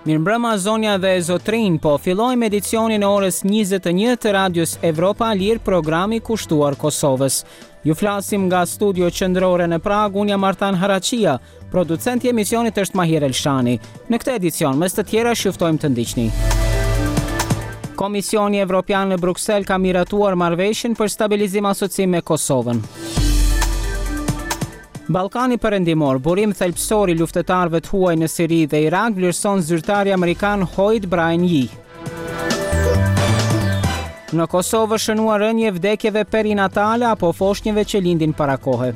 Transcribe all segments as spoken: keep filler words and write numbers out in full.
Mirëmbrëma zonja dhe zotrin, po fillojmë edicionin e orës njëzet e një të Radios Evropa Lir, programi kushtuar Kosovës. Ju flasim nga studio qendrore në Prag, unë jam Artan Harachia, producenti i emisionit është Mahir Elshani. Në këtë edicion, mes të tjera shuftojmë të ndiqni. Komisioni Evropian në Bruksel ka miratuar marrëveshjen për stabilizim asocim me Kosovën. Ballkani Perëndimor, burim thelbësor i luftëtarëve të huaj në Siri dhe Irak, vlerëson zyrtari amerikan Hoyt Brian Yee. Në Kosovë shënuar rënje vdekjeve perinatale apo foshnjëve që lindin para kohe.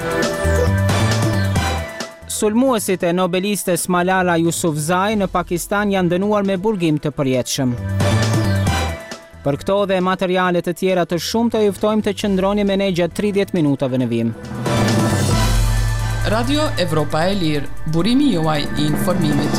Sulmuesit e nobelistes Malala Yousafzai në Pakistan janë dënuar me burgim të përjetshëm. Për këto dhe materiale të tjera të shumta ju ftojmë të qëndroni me ne gjatë tridhjetë minutave në vim. Radio Evropa e Lirë, burimi juaj i informimit.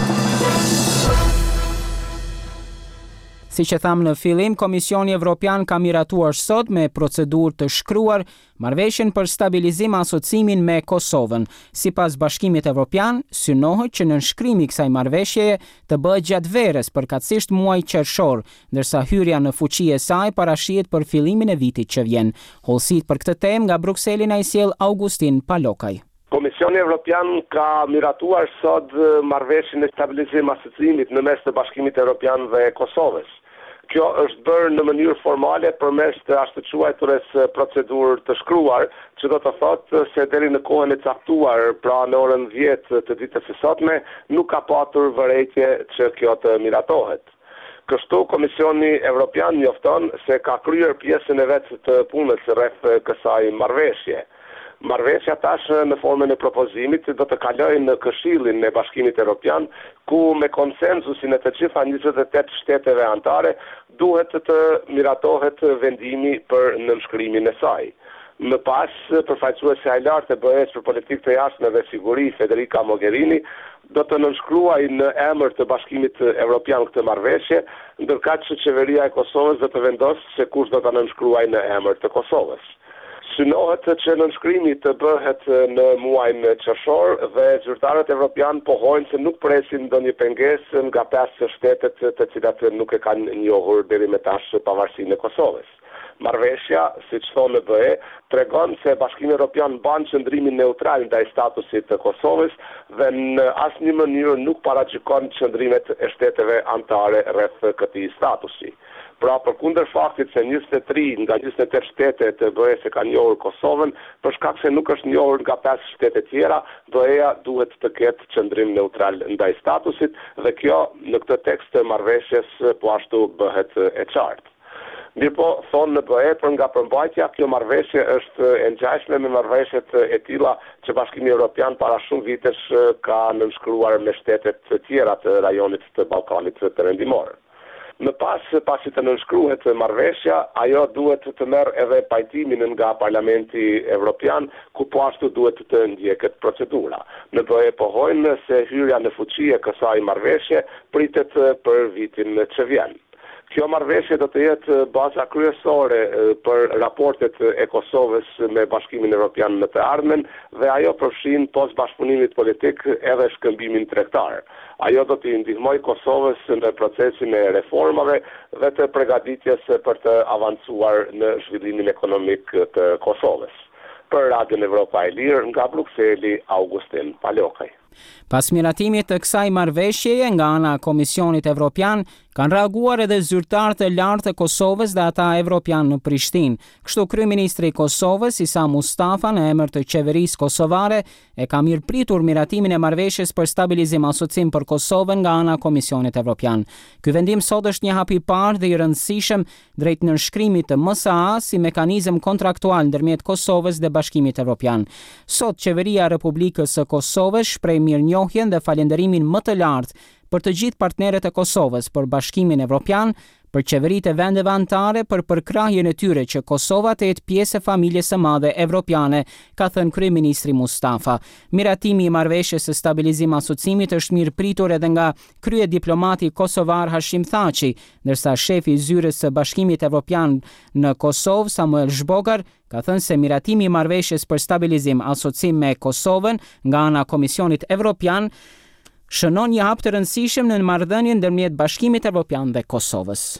Si që thamë në fillim, Komisioni Evropian ka miratuar sot me procedurë të shkruar marrëveshjen për stabilizim asocimin me Kosovën. Sipas Bashkimit Evropian, synohet që nënshkrimi i kësaj marrëveshjeje të bëhet gjatë verës, përkatësisht muaj qershor, ndërsa hyrja në fuqi e saj parashihet për fillimin e vitit që vjen. Hollësit për këtë temë nga Brukseli na i sjell Augustin Palokaj. Komisioni Evropian ka miratuar sot marrëveshjen e stabilizim asocimit në mes të Bashkimit Evropian dhe Kosovës. Kjo është bërë në mënyrë formale përmes të ashtu quajturës procedurë të shkruar, që do të thotë se deri në kohën e caktuar, pra në orën dhjetë të ditës së sotme, nuk ka patur vërejtje që kjo të miratohet. Kështu Komisioni Evropian njofton se ka kryer pjesën e vet të punës rreth kësaj marrëveshje. Marrëveshja tash në formën e propozimit do të kalojë në Këshillin e Bashkimit Evropian, ku me konsenzusin e të gjitha njëzet e tetë shteteve anëtare duhet të miratohet vendimi për nënshkrimin e saj. Më pas, përfaqësuesja e lartë e B E-s për politikë të jashtme dhe siguri, Federica Mogherini, do të nënshkruaj në emër të Bashkimit Evropian këtë marrëveshje, ndërkaq që qeveria e Kosovës do të vendosë se kush do ta nënshkruajë në emër të Kosovës. Synohet që nënshkrimi të bëhet në muajin qershor dhe zyrtarët evropian pohojnë se nuk presin ndonjë pengesë nga pesë shtetet të cilat nuk e kanë njohur deri më tash pavarësinë e Kosovës. Marrëveshja, siç thonë në B E, tregon se Bashkimi Evropian ban qëndrimin neutral ndaj statusit të Kosovës dhe në asnjë mënyrë nuk paragjykon qëndrimet e shteteve anëtare rreth këtij statusi. Pra, përkundër faktit se njëzet e tri nga njëzet e tetë shtete të B E-s e kanë njohur Kosovën, për shkak se nuk është njohur nga pesë shtete tjera, B E-ja duhet të ketë qëndrim neutral ndaj statusit dhe kjo në këtë tekst të marrëveshjes po ashtu bëhet e qartë. Mirë po, thonë në B E, për nga përmbajtja, kjo marrëveshje është e ngjashme me marrëveshjet e tilla që Bashkimi Evropian para shumë vitesh ka nënshkruar me shtetet të tjera të rajonit të Ballkanit Perëndimor. Më pas, pasi të nënshkruhet marrëveshja, ajo duhet të merr edhe pajtimin nga Parlamenti Evropian, ku po ashtu duhet të ndjeket procedura. Në B E pohojnë se hyrja në fuqi e kësaj marrëveshje pritet për vitin që vjen. Kjo marrëveshje do të jetë baza kryesore për raportet e Kosovës me Bashkimin Evropian në të ardhmen dhe ajo përfshin post bashkëpunimit politik edhe shkëmbimin tregtar. Ajo do të ndihmojë Kosovës në procesin e reformave dhe të përgatitjes për të avancuar në zhvillimin ekonomik të Kosovës. Për Radion Evropa e Lirë, nga Brukseli, Augustin Palokaj. Pas miratimit të kësaj marrëveshjeje nga ana e Komisionit Evropian, kanë reaguar edhe zyrtarët e lartë të Kosovës dhe ata evropian në Prishtinë. Kështu kryeministri i Kosovës, Isa Mustafa, në emër të qeverisë kosovare, e ka mirëpritur miratimin e marrëveshjes për stabilizim asocim për Kosovën nga ana e Komisionit Evropian. Ky vendim sot është një hap i parë dhe i rëndësishëm drejt nënshkrimit të M S A si mekanizëm kontraktual ndërmjet Kosovës dhe Bashkimit Evropian. Sot qeveria e Republikës së Kosovës shpreh mirënjohjen dhe falënderimin më të lartë për të gjithë partnerët e Kosovës, për Bashkimin Evropian, për qeveritë e vendeve anëtare për përkrahjen e tyre që Kosova të jetë pjesë e familjes së madhe evropiane, ka thënë kryeministri Mustafa. Miratimi i marrëveshjes së stabilizim asocimit është mirëpritur edhe nga krye diplomati kosovar Hashim Thaçi, ndërsa shefi i zyrës së Bashkimit Evropian në Kosovë, Samuel Zhbogar, ka thënë se miratimi i marrëveshjes për stabilizim asocim me Kosovën nga ana e Komisionit Evropian shënon një hap të rëndësishëm në marrëdhënien ndërmjet Bashkimit Evropian dhe Kosovës.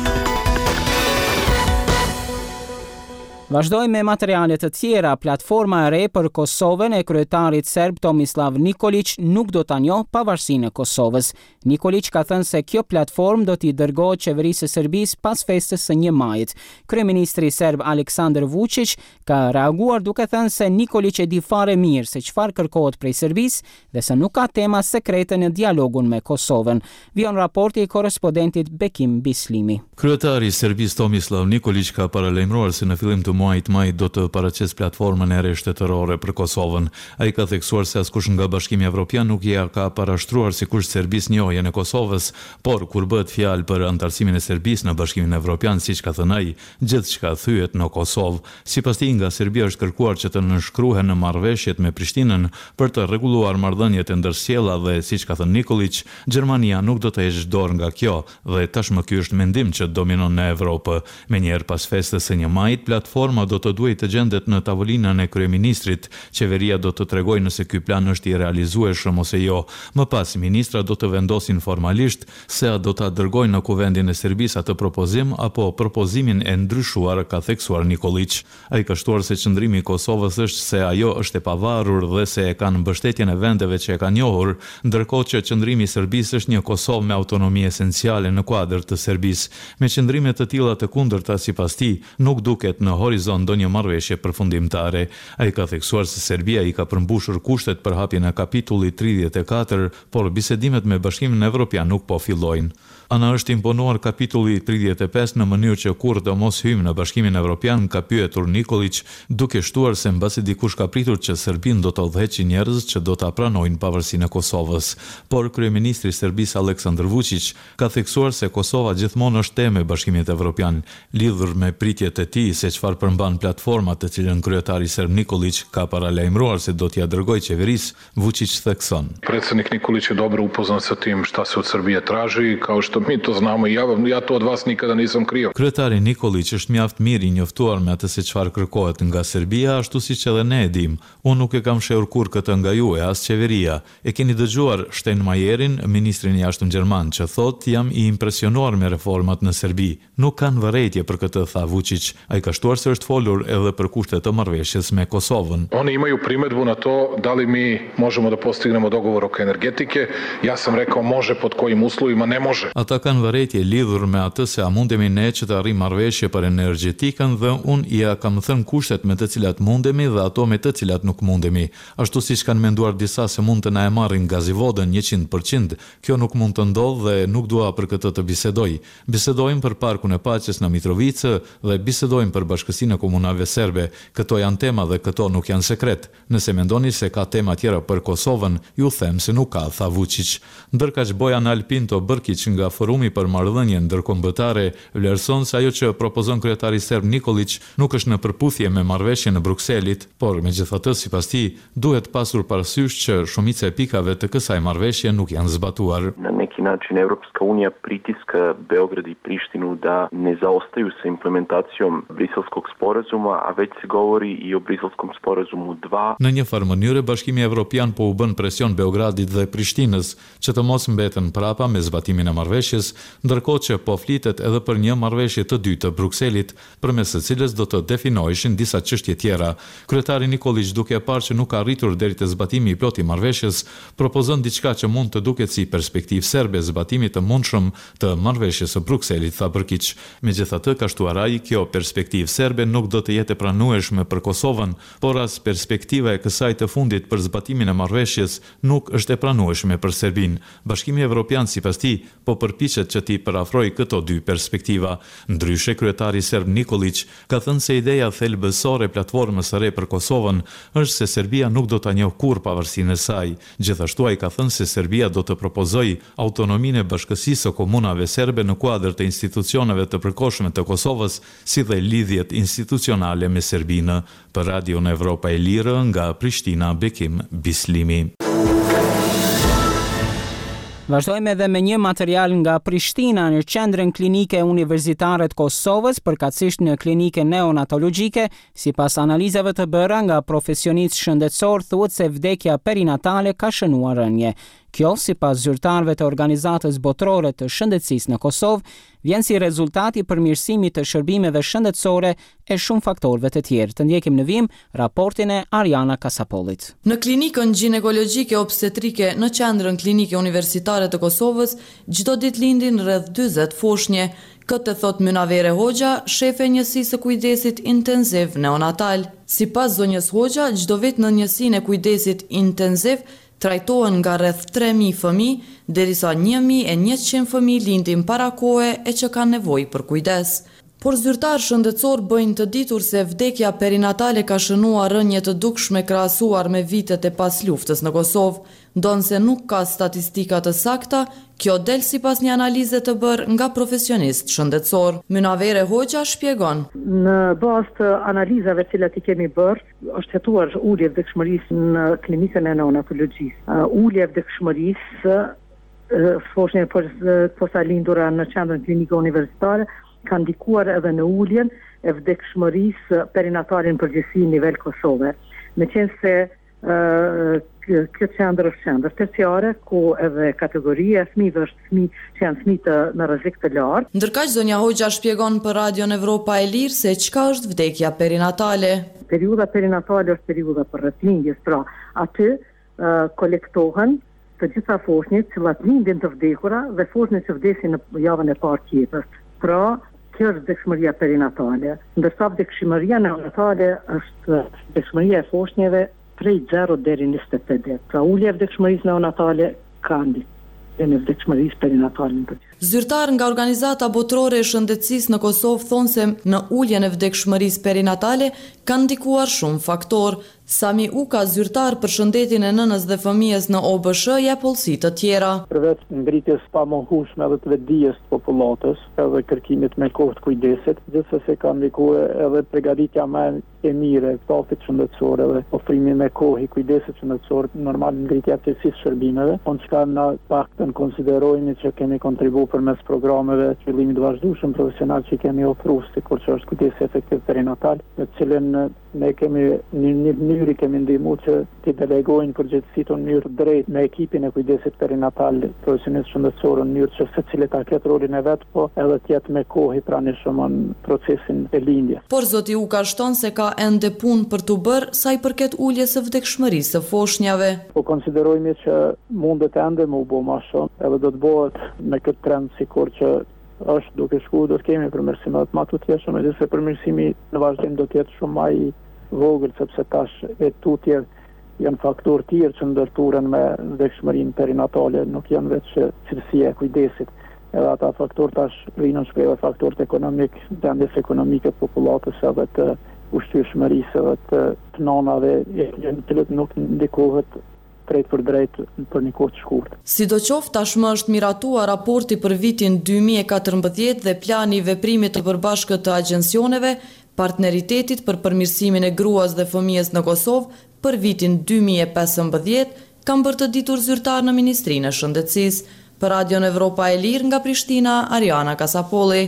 Vazhdojmë me materiale të tjera. Platforma e re për Kosovën e kryetarit serb Tomislav Nikolić nuk do ta njohë pavarësinë e Kosovës. Nikolić ka thënë se kjo platformë do t'i dërgohet qeverisë së Serbisë pas festës së një majit. Kryeministri serb Aleksandar Vučić ka reaguar duke thënë se Nikolić e di fare mirë se çfarë kërkohet prej Serbisë dhe se nuk ka tema sekrete në dialogun me Kosovën. Vion raporti i korrespondentit Bekim Bislimi. Kryetari i Serbisë Tomislav Nikolić ka paralajmëruar se në fillim të muajit maj do të paraqes platformën e re shtetërore për Kosovën. Ai ka theksuar se askush nga Bashkimi Evropian nuk ja ka parashtruar sikush Serbisë njohjen e Kosovës, por kur bëhet fjalë për antarësimin e Serbisë në Bashkimin Evropian, siç ka thënë ai, gjithçka thyet në Kosovë. Sipas tij, nga Serbia është kërkuar që të nënshkruhen në marrëveshjet me Prishtinën për të rregulluar marrëdhëniet e ndërsjella dhe siç ka thënë Nikolić, Gjermania nuk do të heqë dorë nga kjo dhe tashmë ky është mendim që dominon në Evropë. Menjëherë pas festës së një majit, platforma do të duhet të gjendet në tavolinën e kryeministrit. Qeveria do të tregojë nëse ky plan është i realizueshëm ose jo. Më pas, ministra do të vendosin formalisht se a do ta dërgojnë në kuvendin e Serbisë atë propozim apo propozimin e ndryshuar, ka theksuar Nikolić. Ai ka shtuar se qëndrimi i Kosovës është se ajo është e pavarur dhe se e kanë mbështetjen e vendeve që e kanë njohur, ndërkohë që qëndrimi i Serbisë është një Kosovë me autonomi esenciale në kuadër të Serbisë. Me qëndrime të tilla të kundërta sipas tij, nuk duket në horizont ndonjë marrëveshje përfundimtare. Ai ka theksuar se Serbia i ka përmbushur kushtet për hapjen e kapitullit tridhjetë e katër, por bisedimet me Bashkimin Evropian nuk po fillojnë. Ana është imponuar kapitulli tridhjetë e pesë në mënyrë që kur të mos hyjmë në Bashkimin Evropian, ka pyetur Nikolić, duke shtuar se mbasi dikush ka pritur që Serbinë do të udhëheqë njerëz që do ta pranojnë pavarësinë e Kosovës. Por kryeministri i Serbisë Aleksandar Vučić ka theksuar se Kosova gjithmonë është temë e Bashkimit Evropian, lidhur me pritjet e tij se çfarë përmban platforma të cilën kryetari serb Nikolić ka paralajmëruar se do t'ia dërgojë qeverisë. Vučić thekson. Predsjednik Nikolić je dobro upoznat sa tim šta se od Srbije traži, kao što mi to znamo i ja, ja to od vas nikada nisam krio. Kryetari Nikolić është mjaft mirë i njoftuar me atë se çfarë kërkohet nga Serbia, ashtu siç edhe ne e dim. Unë nuk e kam shehur kur këtë nga ju e as qeveria. E keni dëgjuar Steinmeierin, ministrin i jashtëm gjerman, që thotë jam i impresionuar me reformat në Serbi. Nuk kanë vërejtje për këtë, tha Vučić. Ai ka shtuar se është folur edhe për kushtet të marrëveshjes me Kosovën. Oni imaju primedbu na to da li mi možemo da postignemo dogovor oko energetike. Ja sam rekao može, pod kojim uslovima ne može. Ata kanë vërejtje lidhur me atë se a mundemi ne që të arrijmë marrëveshje për energjetikën dhe unë ja kam thënë kushtet me të cilat mundemi dhe ato me të cilat nuk mundemi. Ashtu siç kanë menduar disa se mund të na e marrin gazivodën njëqind përqind, kjo nuk mund të ndodhë dhe nuk dua për këtë të bisedoj. Bisedojmë për parkun e paqes në Mitrovicë dhe bisedojmë për bashkësinë e komunave serbe. Këto janë tema dhe këto nuk janë sekret. Nëse mendoni se ka tema tjera për Kosovën, ju them se nuk ka, tha Vučić. Ndërkaq Bojan Alpinto Brkić nga Forumi për Marrëdhënien Ndërkombëtare vlerëson se ajo që propozon kryetari serb Nikolić nuk është në përputhje me marrëveshjen e Brukselit, por megjithatë sipas tij duhet pasur parasysh që shumica e pikave të kësaj marrëveshje nuk janë zbatuar. Na neki način Evropska unija pritiska Beograd i Prištinu da ne zaostaju sa implementacijom Briselskog sporazuma, a već se govori i o Briselskom sporazumu dva. Në një farë mënyrë Bashkimi Evropian po u bën presion Beogradit dhe Prishtinës që të mos mbeten prapa me zbatimin e marrëveshjes, ndërkohë që po flitet edhe për një marrëveshje të dytë të Brukselit, përmes së cilës do të definoheshin disa çështje tjera. Kryetari Nikolić, duke parë që nuk ka arritur deri te zbatimi i plotë i marrëveshjes, propozon diçka që mund të duket si perspektivë serbe zbatimit të mundshëm të marrëveshjes së Brukselit, tha Brkić. Megjithatë, ka shtuar ai, kjo perspektivë serbe nuk do të jetë e pranueshme për Kosovën, por as perspektiva e kësaj të fundit për zbatimin e marrëveshjes nuk është e pranueshme për Serbinë. Bashkimi Evropian sipas tij po përpiqet që t'i përafrojë këto dy perspektiva. Ndryshe, kryetari serb Nikolić ka thënë se ideja thelbësore e platformës së re për Kosovën është se Serbia nuk do ta njohë kurrë pavarësinë e saj. Gjithashtu ai ka thënë se Serbia do të propozojë autonominë e bashkësisë së komunave serbe në kuadër të institucioneve të përkohshme të Kosovës, si dhe lidhjet institucionale me Serbinë. Për Radion Evropa e Lirë nga Prishtina, Bekim Bislimi. Vazhdojmë edhe me një material nga Prishtina. Në qendrën klinike universitare të Kosovës, përkatësisht në klinikën neonatologjike, sipas analizave të bëra nga profesionistë shëndetësor, thuhet se vdekja perinatale ka shënuar rënje. Kjo, sipas zyrtarëve të organizatës botërore të shëndetësisë në Kosovë, vjen si rezultati i përmirësimit të shërbimeve shëndetësore e shumë faktorëve të tjerë. Të ndjekim në vim raportin e Ariana Kasapolit. Në klinikën ginekologjike obstetrike në qendrën klinike universitare të Kosovës, çdo ditë lindin rreth dyzet foshnje. Këtë thot Mynavere Hoxha, shefe e njësisë së kujdesit intenziv neonatal. Sipas zonjës Hoxha, çdo vit në njësinë e kujdesit intenziv trajtohen nga rreth tre mijë fëmijë, derisa një mijë e njëqind fëmijë lindin para kohe e që kanë nevojë për kujdes. Por zyrtar shëndetësor bëjnë të ditur se vdekja perinatale ka shënuar rënje të dukshme krahasuar me vitet e pas luftës në Kosovë. Ndonse nuk ka statistika të sakta, kjo del sipas një analize të bërë nga profesionist shëndetësor. Mynavere Hoxha shpjegon. Në bazë të analizave të cilat i kemi bërë, është hetuar ulje vdekshmërisë në klinikën e neonatologjisë. Uh, ulje vdekshmërisë uh, foshnje posa lindura në qendrën klinike universitare ka ndikuar edhe në uljen e vdekshmërisë perinatale në përgjithësi në nivel Kosove. Me qenë se uh, kjo qendër është qendër terciare, ku edhe kategoria e fëmijëve është fëmijë që janë fëmijë të në rrezik të lartë. Ndërkaq zonja Hoxha shpjegon për Radion Evropa e Lirë se çka është vdekja perinatale. Periudha perinatale është periudha për rrethlindjes, pra aty uh, kolektohen të gjitha foshnjët që lindin të vdekura dhe foshnjët që vdesin në javën e parë të jetës. Pra, kjo është vdekshmëria perinatale. Ndërsa vdekshmëria neonatale është vdekshmëria e foshnjeve prej zero deri në njëzet e pesë ditë. Pra ulja e vdekshmërisë neonatale ka ndikë në vdekshmërisë perinatale. Zyrtar nga Organizata Botërore e Shëndetësisë në Kosovë thonë se në uljen e vdekshmërisë perinatale kanë ndikuar shumë faktor. Sami Uka, zyrtar për shëndetin e nënës dhe fëmijës në O B S, jep pollësi të tjera. Përveç ngritjes pa mohueshme edhe të vetdijes të popullatës, edhe kërkimit me kohë të kujdesit, gjithsesi ka ndikuar edhe përgatitja më e mirë e stafit shëndetësor dhe ofrimi me kohë i kujdesit shëndetësor, normal ngritja e cilësisë shërbimeve, on çka na paktën konsiderojmë që kemi kontribuar përmes programeve të zhvillimit të vazhdueshëm profesional që kemi ofruar, sikur që është kujdesi efektiv perinatal, në të cilën ne kemi një, një mënyrë kemi ndihmuar që të delegojnë përgjegjësitë në mënyrë drejt me ekipin e kujdesit perinatal profesionist shëndetësor në mënyrë që secili ta ketë rolin e vet, po edhe të jetë me kohë i pranishëm në procesin e lindjes. Por zoti Uka shton se ka ende punë për të bërë sa i përket uljes së vdekshmërisë së foshnjave. Po konsiderojmë që mundet ende më u bë më shumë, edhe do të bëhet me këtë trend sikur që është duke shkuar, do të kemi përmirësime më të tjera, megjithëse përmirësimi në vazhdim do të jetë shumë më i vogël, sepse tash e tutje janë faktorë tjerë që ndërturen me vdekshmërinë perinatale, nuk janë vetëm cilësia e kujdesit. Edhe ata faktorë tash rrinë shpreh faktorët ekonomik, dëndjes ekonomike të popullatës edhe të ushqyeshmërisë edhe të nënave, janë të nuk ndikohet drejt për drejt për një kohë të shkurtër. Sidoqoftë tashmë është miratuar raporti për vitin dy mijë e katërmbëdhjetë dhe plani i veprimit të përbashkët të agjencioneve, partneritetit për përmirësimin e gruas dhe fëmijës në Kosovë për vitin dy mijë e pesëmbëdhjetë, kanë bërë të ditur zyrtar në Ministrinë e Shëndetësisë. Për Radion Evropa e Lirë nga Prishtina, Ariana Kasapolli.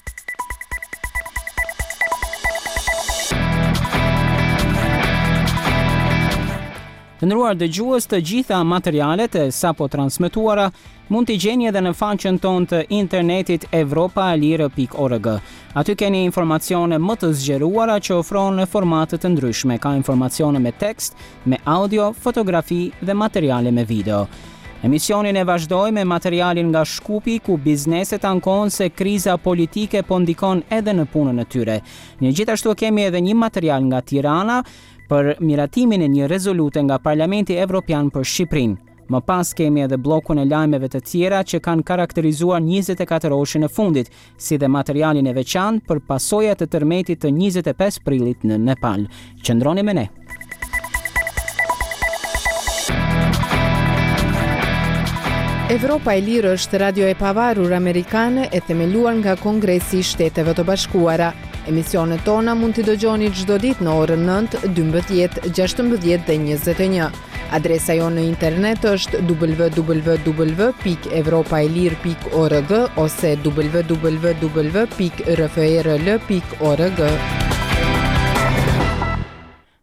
Të nderuar dëgjues, të gjitha materialet e sapo transmetuara mund t'i gjeni edhe në faqen tonë të internetit evropa e lirë pikë org. Aty keni informacione më të zgjeruara që ofron në formate të ndryshme. Ka informacione me tekst, me audio, fotografi dhe materiale me video. Emisionin e vazhdoj me materialin nga Shkupi, ku bizneset ankohen se kriza politike po ndikon edhe në punën e tyre. Një gjithashtu kemi edhe një material nga Tirana për miratimin e një rezolute nga Parlamenti Evropian për Shqipërinë. Më pas kemi edhe blokun e lajmeve të tjera që kanë karakterizuar njëzet e katër orëshin e fundit, si dhe materialin e veçantë për pasojat të tërmetit të njëzet e pesë prillit në Nepal. Qëndroni me ne. Evropa e Lirë është radio e pavarur amerikane e themeluar nga Kongresi i Shteteve të Bashkuara. Emisionet tona mund t'i dëgjoni çdo ditë në orën nëntë, dymbëdhjetë, gjashtëmbëdhjetë dhe njëzet e një. Adresa jonë në internet është w w w pikë evropa e lirë pikë org ose w w w pikë r f e r l pikë org.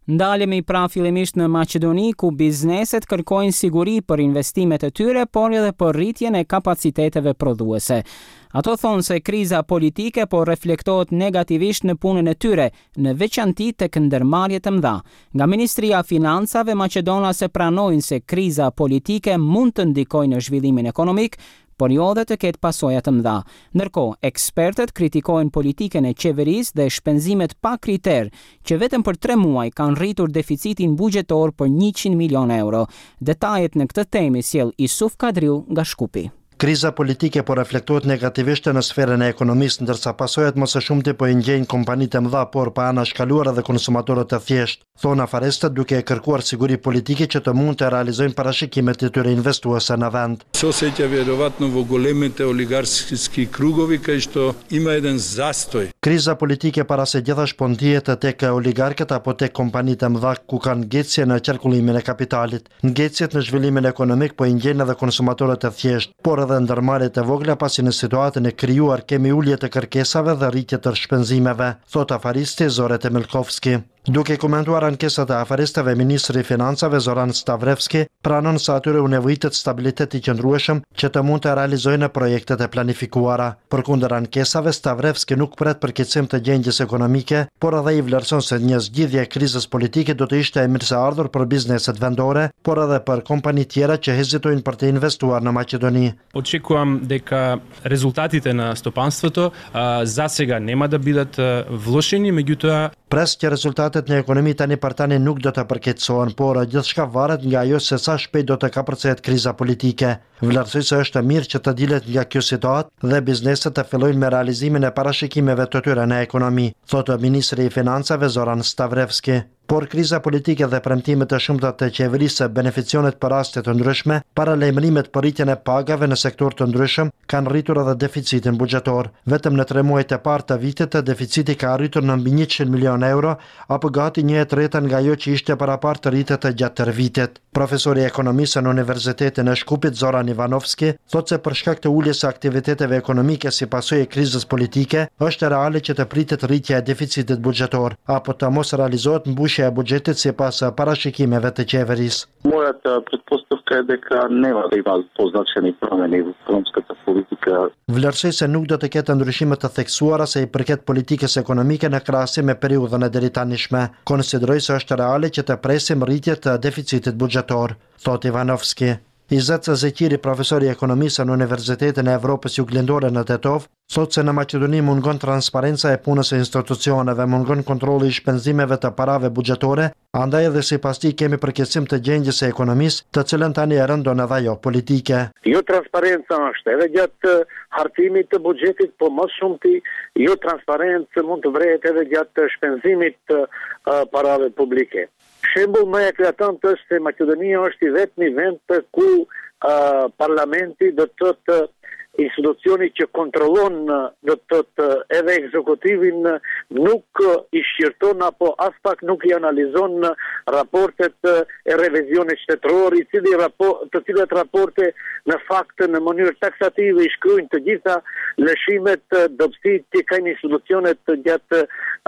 Ndalemi pra fillimisht në Maqedoni, ku bizneset kërkojnë siguri për investimet e tyre, por edhe për rritjen e kapaciteteve prodhuese. Ato thonë se kriza politike po reflektohet negativisht në punën e tyre, në veçanti tek ndërmarrjet e mëdha. Nga Ministria e Financave maqedonase pranojnë se kriza politike mund të ndikojë në zhvillimin ekonomik, por jo dhe të ketë pasoja të mëdha. Ndërkohë, ekspertët kritikojnë politikën e qeverisë dhe shpenzimet pa kriter, që vetëm për tre muaj kanë rritur deficitin buxhetor për njëqind milion euro. Detajet në këtë temë sjell Isuf Kadriu nga Shkupi. Kriza politike po reflektohet negativisht në sferën e ekonomisë, ndërsa pasojat më së shumti po i ngjejnë kompanitë e mëdha, por pa anashkaluar edhe konsumatorët e thjeshtë, thonë afaristët, duke kërkuar siguri politike që të mund të realizojnë parashikimet e tyre investuese në vend. Sosjeća vjerovatno u golemite oligarskih krugovi kaj što ima jedan zastoj. Kriza politike para se gjithashtu po ndihet tek oligarkët apo tek kompanitë e mëdha ku kanë ngjecje në qarkullimin e kapitalit. Ngjecjet në zhvillimin ekonomik po i ngjejnë edhe konsumatorët e thjeshtë, por edhe ndërmarrjet e vogla pasi në situatën e krijuar kemi ulje të kërkesave dhe rritje të shpenzimeve, thot afaristi Zore Temelkovski. Duke komentuar ankesat e afaristëve, ministri i Financave Zoran Stavrevski pranon se atyre u nevojitet stabilitet i qëndrueshëm që të mund të realizojnë projektet e planifikuara. Përkundër ankesave, Stavrevski nuk pret përkeqësim të gjendjes ekonomike, por edhe i vlerëson se një zgjidhje e krizës politike do të ishte e mirëseardhur për bizneset vendore, por edhe për kompani tjera që hezitojnë për të investuar në Maqedoni. Очікувам дека резултатите на стопанството за сега нема да бидат влошени, меѓутоа Pres që rezultatet në ekonomi tani për tani nuk do të përkeqësohen, por gjithçka varet nga ajo se sa shpejt do të kapërcehet kriza politike. Vlerësoj se është mirë që të dilet nga kjo situatë dhe bizneset të fillojnë me realizimin e parashikimeve të tyre në ekonomi, thotë ministri i Financave Zoran Stavrevski. Por kriza politike dhe premtimet e shumta të qeverisë beneficionet për raste të ndryshme, paralajmërimet për rritjen e pagave në sektor të ndryshëm kanë rritur edhe deficitin buxhetor. Vetëm në tre muajt e parë të vitit deficiti ka arritur në mbi njëqind milion euro, apo gati një e treta nga ajo që ishte parapar të rritet gjatë tërë vitit. Profesori i ekonomisë në Universitetin e Shkupit Zoran Ivanovski thotë se për shkak të uljes së aktiviteteve ekonomike si pasojë e krizës politike, është reale që të pritet rritja e deficitit buxhetor, apo të mos realizohet mbushja e buxhetit sipas parashikimeve të qeverisë. Моята предпоставка е дека нема да има позначени промени во економската политика. Vlerësoj se nuk do të ketë ndryshime të theksuara se i përket politikës ekonomike në krahasim me periudhën e deri tanishme. Konsideroj se është reale që të presim rritje të deficitit buxhetor, thot Ivanovski. Izet Zekiri, profesori i ekonomisë në Universitetin e Evropës Juglindore në Tetov, thotë se në Maqedoni mungon transparenca e punës së institucioneve, mungon kontrolli i shpenzimeve të parave buxhetore, andaj edhe sipas tij kemi përkeqësim të gjendjes së ekonomisë, të cilën tani e rëndon edhe ajo politike. Jo transparenca është edhe gjatë hartimit të buxhetit, po më shumti jo transparencë mund të vrehet edhe gjatë shpenzimit të uh, parave publike. Shembull më eklatant është se Maqedonia është i vetmi vend ku uh, parlamenti do të të institucioni që kontrollon do të të edhe ekzekutivin nuk i shqirton apo as pak nuk i analizon raportet e revizionit shtetëror, i cili raport, të cilat raporte në fakt në mënyrë taksative i shkruajnë të gjitha lëshimet, dobësitë që kanë institucionet gjatë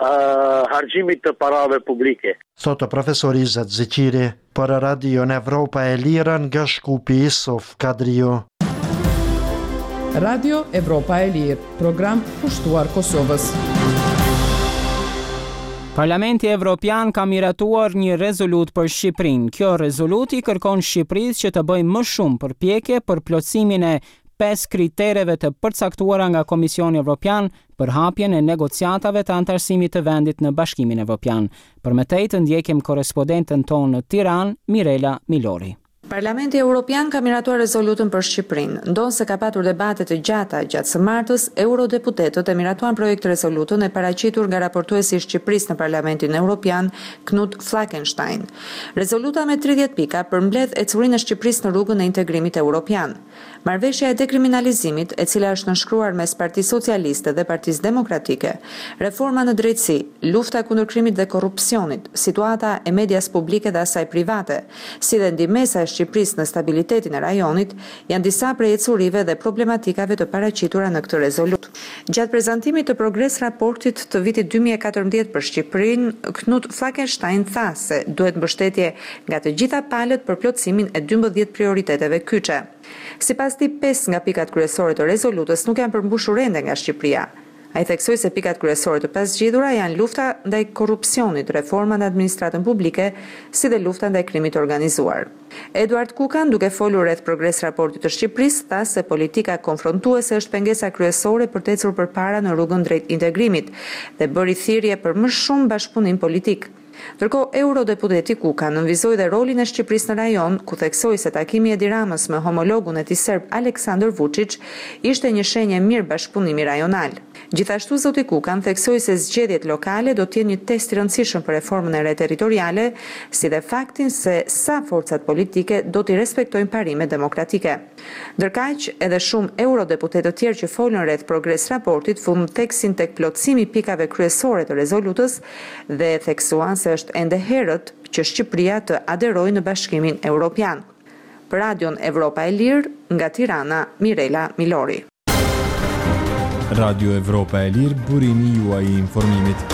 uh, harxhimit të parave publike. Thotë profesori Izet Zeqiri, për Radio Evropa e Lira nga Shkupi, Isuf Kadriu. Radio Evropa e Lirë, program pushtuar Kosovës. Parlamenti Evropian ka miratuar një rezolut për Shqipërinë. Kjo rezolut i kërkon Shqipërisë që të bëjë më shumë përpjekje për plotësimin e pesë kritereve të përcaktuara nga Komisioni Evropian për hapjen e negociatave të antarësimit të vendit në Bashkimin Evropian. Për më tej të ndjekim korrespondentën tonë në Tiranë, Mirela Milori. Parlamenti Evropian ka miratuar rezolutën për Shqipërinë. Ndonë se ka patur debate të gjata gjatë së martës, eurodeputetët e miratuan projekt rezolutën e paraqitur nga raportuesi i Shqipërisë në Parlamentin Evropian, Knut Fleckenstein. Rezoluta me tridhjetë pika përmbledh ecurinë e Shqipërisë në rrugën e integrimit evropian. Marrëveshja e dekriminalizimit, e cila është nënshkruar mes Partisë Socialiste dhe Partisë Demokratike, reforma në drejtësi, lufta kundër krimit dhe korrupsionit, situata e medias publike dhe asaj private, si dhe ndihmesa e Shqipërisë në stabilitetin e rajonit janë disa prej ecurive dhe problematikave të paraqitura në këtë rezolut. Gjatë prezantimit të progres raportit të vitit dy mijë e katërmbëdhjetë për Shqipërinë, Knut Fleckenstein tha se duhet mbështetje nga të gjitha palët për plotësimin e dymbëdhjetë prioriteteve kyçe. Sipas tij, pesë nga pikat kryesore të rezolutës nuk janë përmbushur ende nga Shqipëria. Ai theksoi se pikat kryesore të pasgjidhura janë lufta ndaj korrupsionit, reforma në administratën publike, si dhe lufta ndaj krimit të organizuar. Eduard Kukan, duke folur rreth progres raportit të Shqipërisë, tha se politika konfrontuese është pengesa kryesore për të ecur përpara në rrugën drejt integrimit dhe bëri thirrje për më shumë bashkëpunim politik. Ndërkohë, eurodeputeti Kukan nënvizoi dhe rolin e Shqipërisë në rajon, ku theksoi se takimi i Edi Ramës me homologun e tij serb Aleksandar Vučić ishte një shenjë e mirë bashkëpunimi rajonal. Gjithashtu, zoti Kukan theksoi se zgjedhjet lokale do të jenë një test i rëndësishëm për reformën e re territoriale, si dhe faktin se sa forcat politike do t'i respektojnë parimet demokratike. Ndërkaq, edhe shumë eurodeputetë të tjerë që folën rreth progres raportit theksin tek plotësimi pikave kryesore të rezolutës dhe theksuan se është ende herët që Shqipëria të aderojë në Bashkimin Evropian. Për Radion Evropa e Lirë, nga Tirana, Mirela Milori. Radio Evropa e Lirë, burimi juaj i informimit.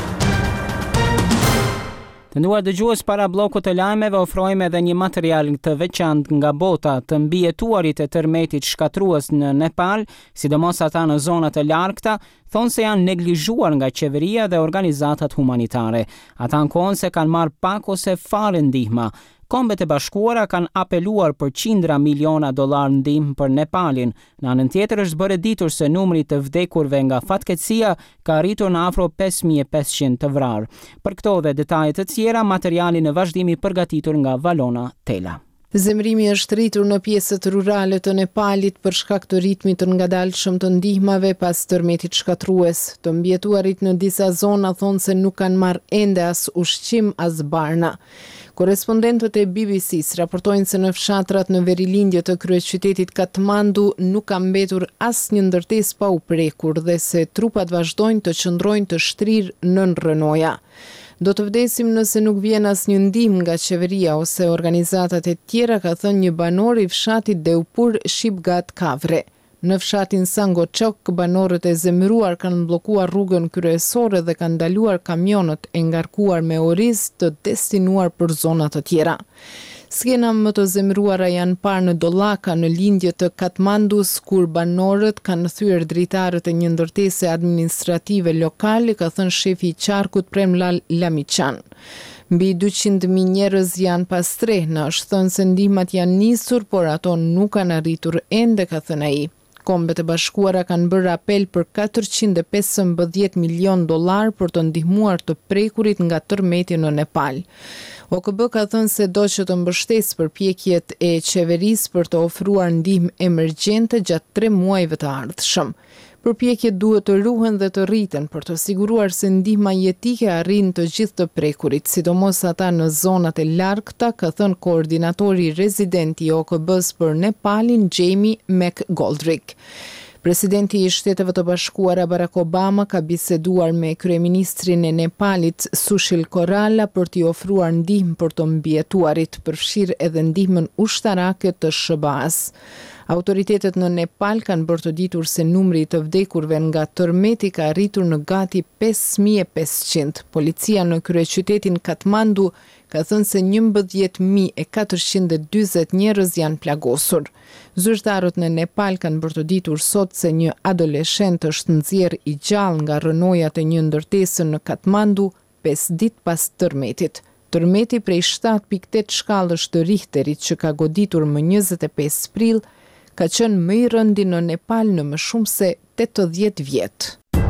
Të nduar dëgjues, para bllokut të lajmeve ofrojmë edhe një material të veçantë nga bota të mbijetuarit e tërmetit shkatrues në Nepal, sidomos ata në zonat e largëta, thonë se janë neglizhuar nga qeveria dhe organizatat humanitare. Ata ankohen se kanë marrë pak ose fare ndihma. Kombet e Bashkuara kanë apeluar për qindra miliona dollar ndihmë për Nepalin. Në anën tjetër është bërë ditur se numri të vdekurve nga fatkeqësia ka arritur në afro pesë mijë e pesëqind të vrarë. Për këto dhe detajet të tjera, materiali në vazhdim i përgatitur nga Valona Tela. Zemrimi është rritur në pjesët rurale të Nepalit për shkak të ritmit të ngadalshëm të ndihmave pas tërmetit shkatrues. Të mbjetuarit në disa zona thonë se nuk kanë marrë ende as ushqim as barna. Korespondentët e B B C-s raportojnë se në fshatrat në verilindje të kryeqytetit Katmandu nuk ka mbetur asnjë ndërtesë pa u prekur dhe se trupat vazhdojnë të qëndrojnë të shtrirë nën rënoja. Do të vdesim nëse nuk vjen asnjë ndihmë nga qeveria ose organizatat e tjera, ka thënë një banor i fshatit Deupur Shipgat Kavre. Në fshatin Sangochok, banorët e zemëruar kanë bllokuar rrugën kryesore dhe kanë ndaluar kamionët e ngarkuar me oriz të destinuar për zona të tjera. Skena më të zemëruara janë parë në Dollaka në lindje të Katmandus, kur banorët kanë thyer dritarët e një ndërtese administrative lokale, ka thënë shefi i qarkut Premlal Lamichan. Mbi dyqind mijë njerëz janë pas trehna, është thënë se ndihmat janë nisur, por ato nuk kanë arritur ende, ka thënë ai. Kombet e Bashkuara kanë bërë apel për katërqind e pesëmbëdhjetë milion dollar për të ndihmuar të prekurit nga tërmeti në Nepal. O K B ka thënë se do që të mbështesë përpjekjet e qeverisë për të ofruar ndihmë emergjente gjatë tre muajve të ardhshëm. Përpjekjet duhet të ruhen dhe të rriten për të siguruar se ndihma jetike arrin të gjithë të prekurit, sidomos ata në zonat e largëta, ka thënë koordinatori rezidenti i O K B-s për Nepalin, Jamie McGoldrick. Presidenti i Shteteve të Bashkuara Barack Obama ka biseduar me kryeministrin e Nepalit Sushil Koirala për t'i ofruar ndihmë për të mbjetuarit, përfshirë edhe ndihmën ushtarake të S B A-s. Autoritetet në Nepal kanë bërë të ditur se numri i të vdekurve nga tërmeti ka arritur në gati pesë mijë e pesëqind. Policia në kryeqytetin Katmandu ka thënë se njëmbëdhjetë mijë e katërqind e dyzet njerëz janë plagosur. Zyrtarët në Nepal kanë bërë të ditur sot se një adoleshent është nxjerrë i gjallë nga rënojat e një ndërtese në Katmandu pesë ditë pas tërmetit. Tërmeti prej shtatë pikë tetë shkallësh të Richterit që ka goditur më njëzet e pesë prill ka qenë më i rëndi në Nepal në më shumë se tetëdhjetë vjet.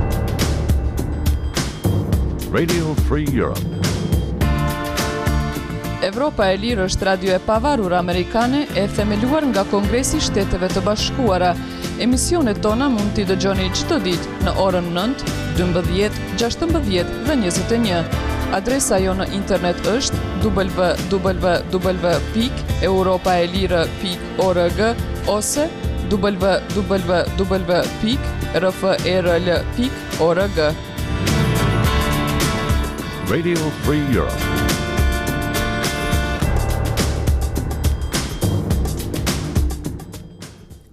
Radio Free Europe. Evropa e Lirë është radio e pavarur amerikane e themeluar nga Kongresi i Shteteve të Bashkuara. Emisionet tona mund t'i dëgjoni çdo ditë në orën nëntë, dymbëdhjetë, gjashtëmbëdhjetë dhe njëzet e një. Adresa jo në internet është w w w pikë europaelire pikë org ose w w w pikë r f e r l pikë org. Radio Free Europe.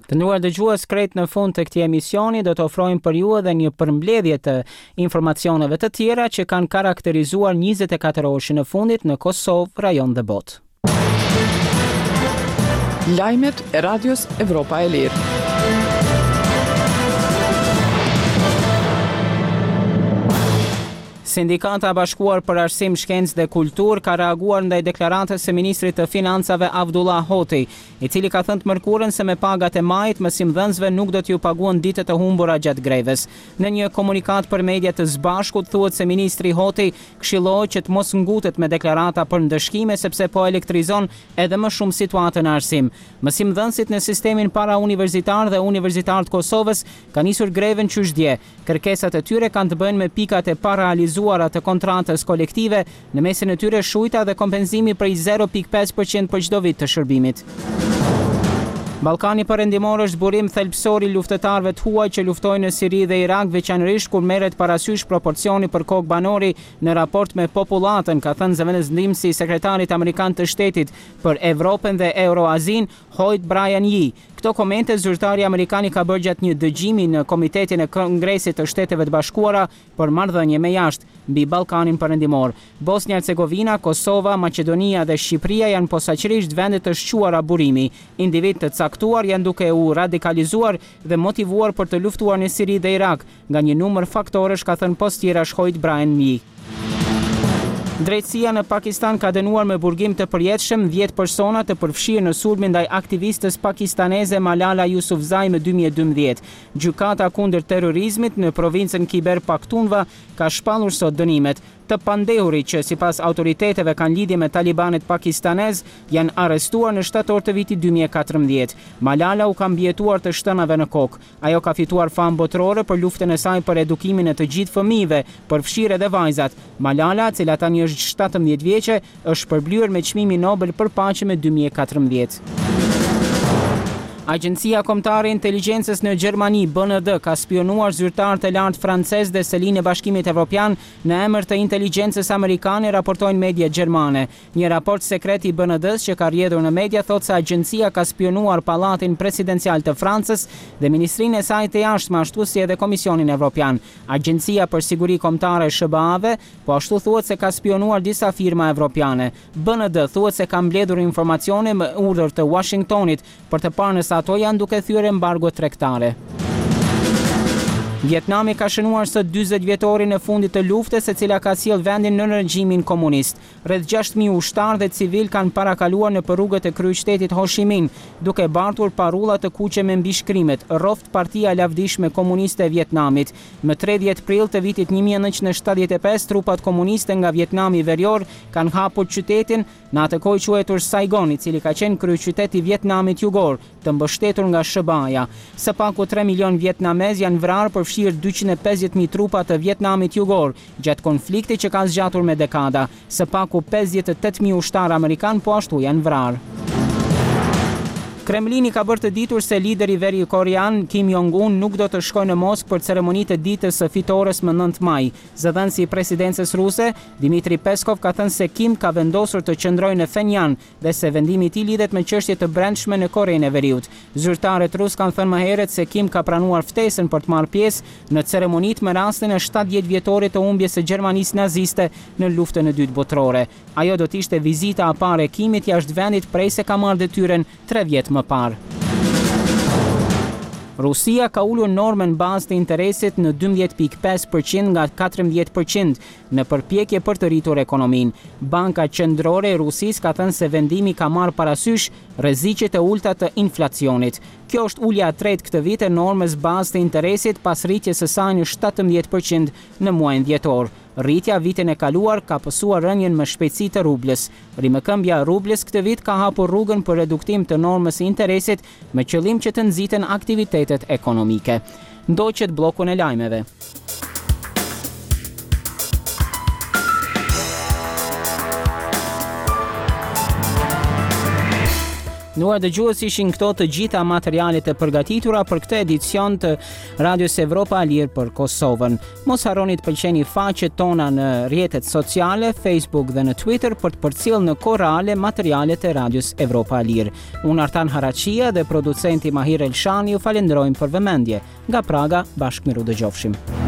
Të nderuar dëgjues, krejt në fund të këtij emisioni do të ofrojmë për ju edhe një përmbledhje të informacioneve të tjera që kanë karakterizuar njëzet e katër orëshin e fundit në Kosovë, rajon dhe botë. Lajmet e Radios Evropa e Lirë. Sindikata Bashkuar për Arsim, Shkencë dhe Kulturë ka reaguar ndaj deklaratës së ministrit të Financave Avdullah Hoti, i cili ka thënë të mërkurën se me pagat e majit mësimdhënësve nuk do t'ju paguan ditët e humbura gjatë greves. Në një komunikat për media të zbashkut thuhet se ministri Hoti këshillohet që të mos ngutet me deklarata për ndëshkime sepse po elektrizon edhe më shumë situatën e arsim. Mësimdhënësit në sistemin parauniversitar dhe universitar të Kosovës kanë nisur greven qyshdje. Kërkesat e tyre kanë të bëjnë me pikat e pararealizuara të kontratës kolektive, në mesin e tyre shujta dhe kompenzimi prej zero pikë pesë përqind për çdo vit të shërbimit. Ballkani Perëndimor është burim thelbësor i luftëtarëve të huaj që luftojnë në Siri dhe Irak, veçanërisht kur merret parasysh proporcioni për kokë banori në raport me popullatën, ka thënë zëvendësdhimësi i sekretarit amerikan të shtetit për Evropën dhe Euroazin, Hoyt Brian Yee. Këto komente zyrtari amerikan i ka bërë gjatë një dëgjimi në Komitetin e Kongresit të Shteteve të Bashkuara për marrëdhënie me jashtë mbi Ballkanin Perëndimor. Bosnia-Hercegovina, Kosova, Maqedonia dhe Shqipëria janë posaçërisht vende të shquara burimi. Individ të caktuar janë duke u radikalizuar dhe motivuar për të luftuar në Siri dhe Irak nga një numër faktorësh, ka thënë postierash Hoyt Brian Yee. Drejtësia në Pakistan ka dënuar me burgim të përjetshëm dhjetë persona të përfshirë në sulmin ndaj aktivistës pakistaneze Malala Yousafzai më dy mijë e dymbëdhjetë. Gjykata kundër terrorizmit në provincën Khyber Pakhtunkhwa ka shpallur sot dënimet. Të pandehurit që sipas autoriteteve kanë lidhje me talibanet pakistanez janë arrestuar në shtator të vitit dy mijë e katërmbëdhjetë. Malala u ka mbjetuar të shtënave në kokë. Ajo ka fituar famë botërore për luftën e saj për edukimin e të gjithë fëmijëve, përfshirë edhe vajzat. Malala, e cila tani është shtatëmbëdhjetë vjeçe, është përblyer me çmimin Nobel për paqe me dy mijë e katërmbëdhjetë. Agjencia Kombëtare e Inteligjencës në Gjermani, B N D, ka spionuar zyrtarët e lartë francez dhe Selinë e Bashkimit Evropian në emër të inteligjencës amerikane, raportojnë media gjermane. Një raport sekret i B N D-s që ka rrjedhur në media thotë se agjencia ka spionuar pallatin presidencial të Francës dhe ministrinë e saj të jashtme, ashtu si edhe Komisionin Evropian. Agjencia për Siguri Kombëtare S B A-ve po ashtu thuhet se ka spionuar disa firma evropiane. B N D thuhet se ka mbledhur informacione me urdhër të Washingtonit për të parë nëse ato janë duke thyer embargo tregtare. Vietnami ka shënuar sot dyzet vjetorin e fundit të luftës e cila ka sjellë vendin në regjimin komunist. Rreth gjashtë mijë ushtarë dhe civil kanë parakaluar në rrugët e kryeqytetit Ho Chi Minh, duke bartur parulla të kuqe me mbishkrimet "Rroft Partia e Lavdishme Komuniste e Vietnamit". Më tridhjetë prill të vitit një mijë e nëntëqind e shtatëdhjetë e pesë, trupat komuniste nga Vietnami Verior kanë hapur qytetin në atë kohë quajtur Saigon, i cili ka qenë kryeqytet i Vietnamit Jugor, të mbështetur nga S B A-ja. Së paku tre milion vietnamez janë vrarë për fshirë dyqind e pesëdhjetë mijë trupa të Vietnamit Jugor gjatë konfliktit që ka zgjatur me dekada. Së paku pesëdhjetë e tetë mijë ushtarë amerikan po ashtu janë vrarë. Kremlini ka bërë të ditur se lideri verior-korean Kim Jong-un nuk do të shkojë në Moskë për ceremonitë e ditës së fitores më nëntë maj. Zëdhënësi i presidencës ruse, Dmitri Peskov, ka thënë se Kim ka vendosur të qëndrojë në Phenjan dhe se vendimi i tij lidhet me çështje të brendshme në Korenë e Veriut. Zyrtarët rus kanë thënë më herët se Kim ka pranuar ftesën për të marrë pjesë në ceremonitë me rastin e shtatëdhjetë vjetorit të humbjes së Gjermanisë naziste në luftën e dytë botërore. Ajo do të ishte vizita e parë e Kimit jashtë vendit prej se ka marrë detyrën tre vjet më parë. Rusia ka ulur normën bazë të interesit në dymbëdhjetë pikë pesë përqind nga katërmbëdhjetë përqind në përpjekje për të rritur ekonominë. Banka Qendrore e Rusisë ka thënë se vendimi ka marrë parasysh rreziqet e ulta të inflacionit. Kjo është ulja e tretë këtë vit e normës bazë të interesit pas rritjes së saj në shtatëmbëdhjetë përqind në muajin dhjetor. Rritja vitin e kaluar ka pësuar rënjen me shpejtësi të rublës. Rimëkëmbja e rublës këtë vit ka hapur rrugën për reduktim të normës së interesit me qëllim që të nxiten aktivitetet ekonomike. Ndoqet bllokun e lajmeve. Nuar dëgjues ishin këto të gjitha materialet e përgatitura për këtë edicion të Radios Evropa e Lirë për Kosovën. Mos harroni të pëlqeni faqet tona në rrjetet sociale, Facebook dhe në Twitter për të përcjellë në kohë reale materialet e Radios Evropa e Lirë. Unë Artan Haraqia dhe producenti Mahir Elshani ju falenderojmë për vëmendje. Nga Praga, bashkë miru dëgjofshim.